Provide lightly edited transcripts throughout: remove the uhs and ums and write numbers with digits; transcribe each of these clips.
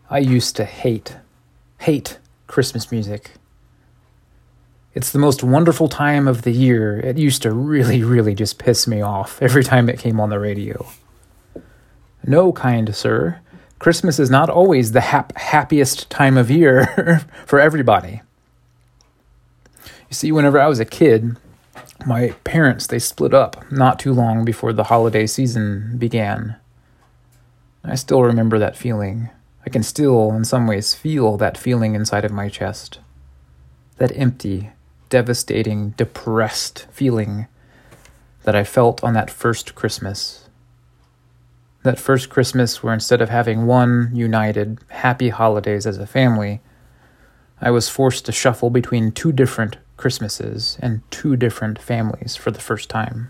I used to hate Christmas music. It's the most wonderful time of the year. It used to really, really just piss me off every time it came on the radio. No, kind sir, Christmas is not always the happiest time of year for everybody. You see, whenever I was a kid, my parents, they split up not too long before the holiday season began. I still remember that feeling. I can still, in some ways, feel that feeling inside of my chest. That empty, devastating, depressed feeling that I felt on that first Christmas. That first Christmas where instead of having one united, happy holidays as a family, I was forced to shuffle between two different Christmases and two different families for the first time.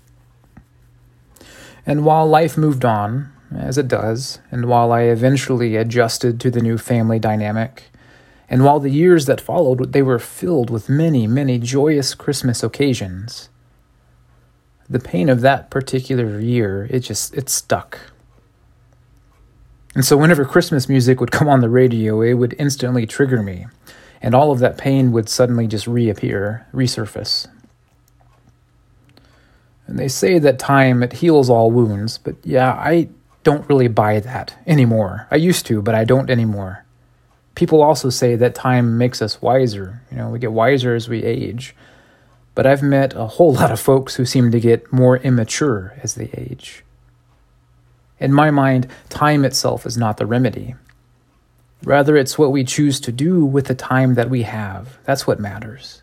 And while life moved on, as it does, and while I eventually adjusted to the new family dynamic, and while the years that followed, they were filled with many, many joyous Christmas occasions, the pain of that particular year, it stuck. And so whenever Christmas music would come on the radio, it would instantly trigger me, and all of that pain would suddenly just resurface. And they say that time, it heals all wounds, but yeah, I don't really buy that anymore. I used to, but I don't anymore. People also say that time makes us wiser. We get wiser as we age. But I've met a whole lot of folks who seem to get more immature as they age. In my mind, time itself is not the remedy. Rather, it's what we choose to do with the time that we have. That's what matters.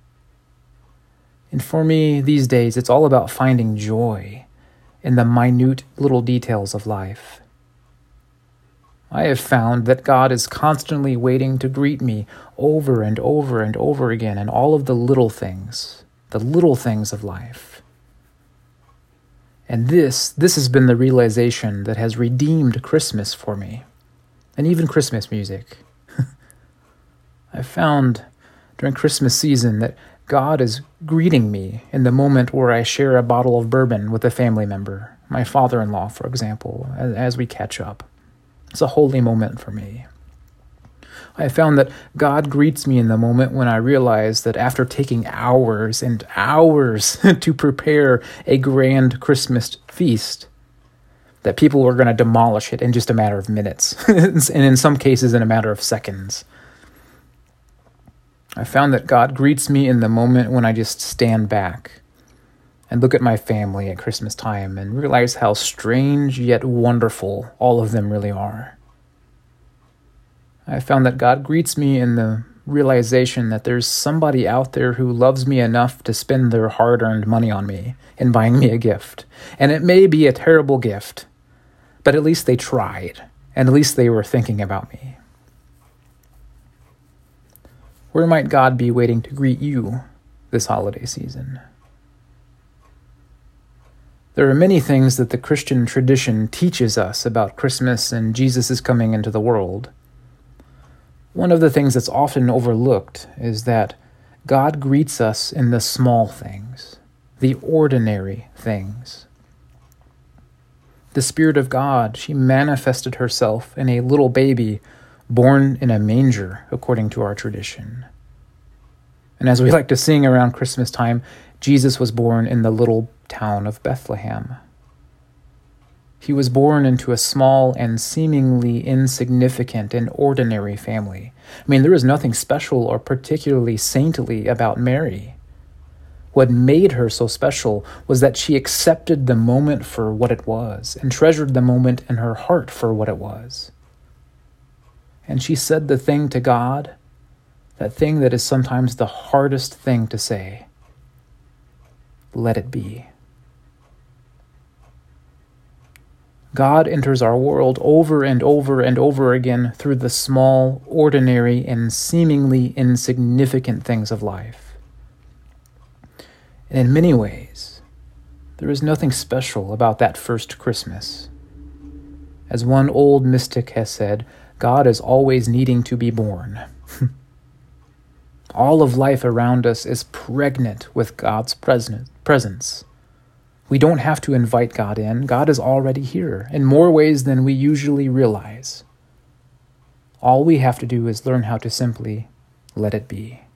And for me, these days, it's all about finding joy in the minute little details of life. I have found that God is constantly waiting to greet me over and over and over again in all of the little things of life. And this has been the realization that has redeemed Christmas for me, and even Christmas music. I found during Christmas season that God is greeting me in the moment where I share a bottle of bourbon with a family member, my father-in-law, for example, as we catch up. It's a holy moment for me. I found that God greets me in the moment when I realize that after taking hours and hours to prepare a grand Christmas feast, that people were going to demolish it in just a matter of minutes, and in some cases in a matter of seconds. I found that God greets me in the moment when I just stand back and look at my family at Christmas time and realize how strange yet wonderful all of them really are. I found that God greets me in the realization that there's somebody out there who loves me enough to spend their hard-earned money on me in buying me a gift. And it may be a terrible gift, but at least they tried, and at least they were thinking about me. Where might God be waiting to greet you this holiday season? There are many things that the Christian tradition teaches us about Christmas and Jesus' coming into the world. One of the things that's often overlooked is that God greets us in the small things, the ordinary things. The Spirit of God, she manifested herself in a little baby born in a manger, according to our tradition. And as we like to sing around Christmas time, Jesus was born in the little town of Bethlehem. He was born into a small and seemingly insignificant and ordinary family. There was nothing special or particularly saintly about Mary. What made her so special was that she accepted the moment for what it was and treasured the moment in her heart for what it was. And she said the thing to God, that thing that is sometimes the hardest thing to say. Let it be. God enters our world over and over and over again through the small, ordinary, and seemingly insignificant things of life. And in many ways, there is nothing special about that first Christmas. As one old mystic has said, God is always needing to be born. All of life around us is pregnant with God's presence. We don't have to invite God in. God is already here in more ways than we usually realize. All we have to do is learn how to simply let it be.